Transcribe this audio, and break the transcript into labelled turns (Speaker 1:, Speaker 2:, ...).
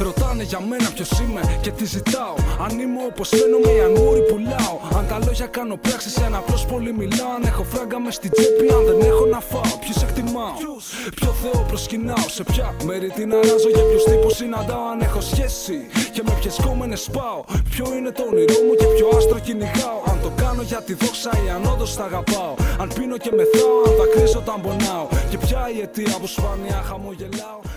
Speaker 1: Ρωτάνε για μένα ποιος είμαι και τι ζητάω. Αν είμαι όπως φαίνομαι ή αν ούρι πουλάω. Αν τα λόγια κάνω πράξεις, αν απλώς πολύ μιλάω. Αν έχω φράγκα μες στην τσέπη, αν δεν έχω να φάω. Ποιους εκτιμάω, ποιο Θεό προσκυνάω. Σε ποια μέρη την αράζω, για ποιους τύπους συναντάω. Αν έχω σχέση και με ποιες κόμενες πάω. Ποιο είναι το όνειρό μου και ποιο άστρο κυνηγάω. Αν το κάνω για τη δόξα ή αν όντως τα αγαπάω. Αν πίνω και μεθάω, αν δακρύζω όταν πονάω. Και ποια η αιτία που σπάνια χαμογελάω.